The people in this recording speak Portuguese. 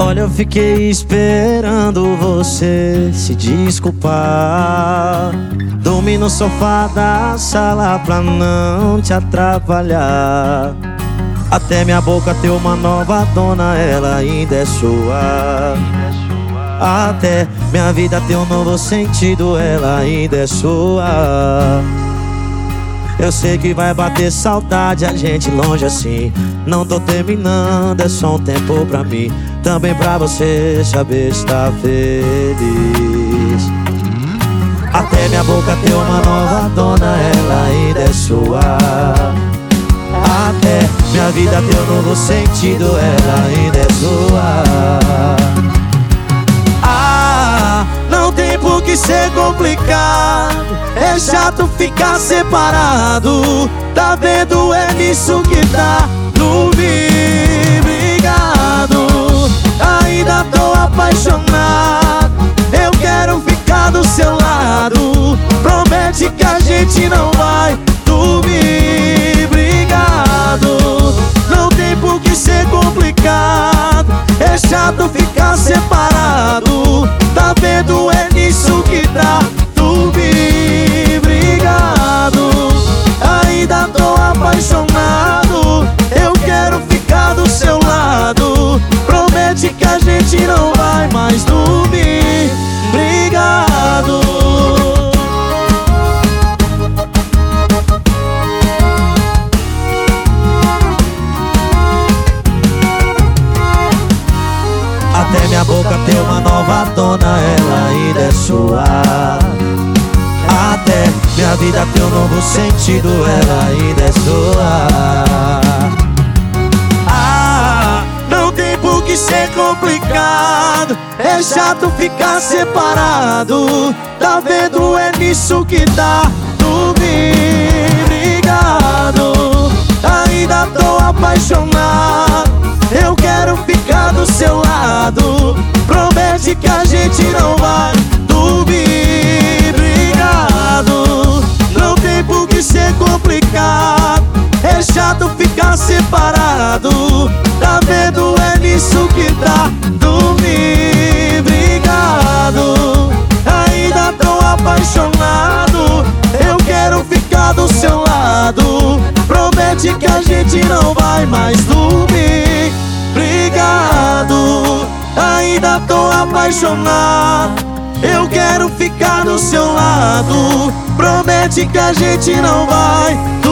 Olha, eu fiquei esperando você se desculpar. Dormi no sofá da sala pra não te atrapalhar. Até minha boca ter uma nova dona, ela ainda é sua. Até minha vida ter um novo sentido, ela ainda é sua. Eu sei que vai bater saudade, a gente longe assim. Não tô terminando, é só um tempo pra mim, também pra você saber estar feliz. Até minha boca ter uma nova dona, ela ainda é sua. Até minha vida ter um novo sentido, ela ainda é sua. Não tem por que ser complicado, é chato ficar separado. Tá vendo, é nisso que tá. Não me obrigado, ainda tô apaixonado. Eu quero ficar do seu lado. Promete que a gente não vai dormir brigado. Não tem por que ser complicado, é chato ficar separado. Tá vendo, é nisso que dá. Dormir brigado, ainda tô apaixonado. Eu quero ficar do seu lado. Promete que a gente não vai mais dormir brigado. Até minha boca ter uma nova dona, ela ainda é sua. Até minha vida ter um novo sentido, ela ainda é sua. Não tem por que ser complicado, é chato ficar separado. Tá vendo, é nisso que dá. Dormir brigado, ainda tô apaixonado. Eu quero ficar do seu lado. Promete que a gente não vai dormir brigado. Não tem por que ser complicado, é chato ficar separado. Tá vendo, é nisso que dá. Dormir brigado, ainda tô apaixonado. Eu quero ficar do seu lado. Promete que a gente não vai mais dormir brigado, ainda tô apaixonado. Eu quero ficar do seu lado. Promete que a gente não vai dormir